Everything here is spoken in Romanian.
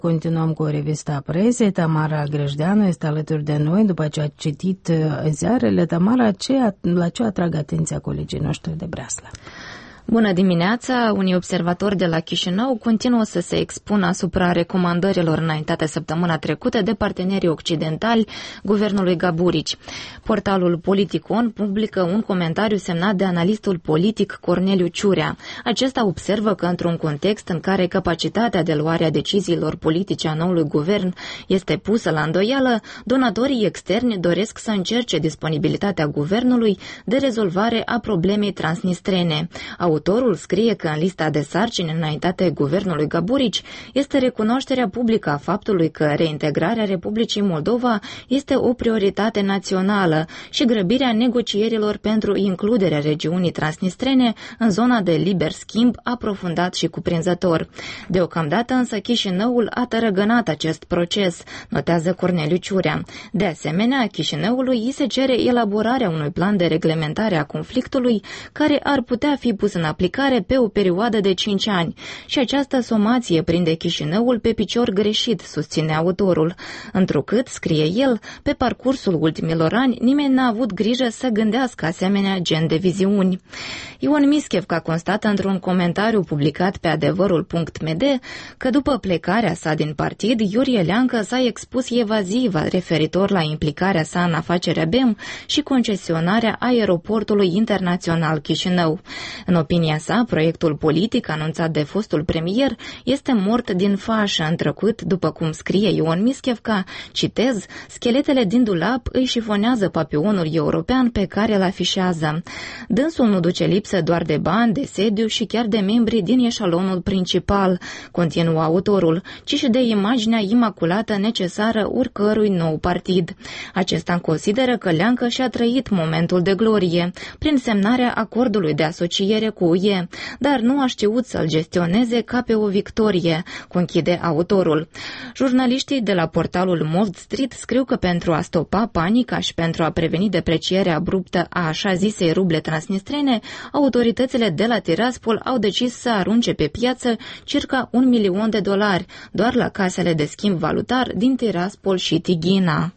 Continuăm cu o revistă a presei. Tamara Grejdeanu este alături de noi după ce a citit ziarele. Tamara, la ce atrag atenția colegii noștri de Breasla? Bună dimineața! Unii observatori de la Chișinău continuă să se expună asupra recomandărilor înaintate săptămâna trecută de partenerii occidentali guvernului Gaburici. Portalul Politicon publică un comentariu semnat de analistul politic Corneliu Ciurea. Acesta observă că într-un context în care capacitatea de luare a deciziilor politice a noului guvern este pusă la îndoială, donatorii externi doresc să încerce disponibilitatea guvernului de rezolvare a problemei transnistrene. Autorul scrie că în lista de sarcini înaintate guvernului Gaburici este recunoașterea publică a faptului că reintegrarea Republicii Moldova este o prioritate națională și grăbirea negocierilor pentru includerea regiunii transnistrene în zona de liber schimb aprofundat și cuprinzător. Deocamdată însă Chișinăul a tărăgănat acest proces, notează Corneliu Ciurea. De asemenea, Chișinăului îi se cere elaborarea unui plan de reglementare a conflictului care ar putea fi pus în aplicare pe o perioadă de 5 ani și această somație prinde Chișinăul pe picior greșit, susține autorul. Întrucât, scrie el, pe parcursul ultimilor ani nimeni n-a avut grijă să gândească asemenea gen de viziuni. Ion Mischevca constată într-un comentariu publicat pe adevărul.md că după plecarea sa din partid, Iurie Leancă s-a expus evaziv referitor la implicarea sa în afacerea BEM și concesionarea aeroportului internațional Chișinău. În opinia sa, proiectul politic anunțat de fostul premier este mort din fașă, întrucât, după cum scrie Ion Mischevca, citez, scheletele din dulap îi șifonează papionul european pe care îl afișează. Dânsul nu duce lipsă doar de bani, de sediu și chiar de membri din eșalonul principal, continuă autorul, ci și de imaginea imaculată necesară oricărui nou partid. Acesta consideră că Leancă și-a trăit momentul de glorie prin semnarea acordului de asociere cu UE, dar nu a știut să-l gestioneze ca pe o victorie, conchide autorul. Jurnaliștii de la portalul Mold Street scriu că pentru a stopa panica și pentru a preveni deprecierea abruptă a așa zisei ruble transnistrene, autoritățile de la Tiraspol au decis să arunce pe piață circa $1 milion doar la casele de schimb valutar din Tiraspol și Tighina.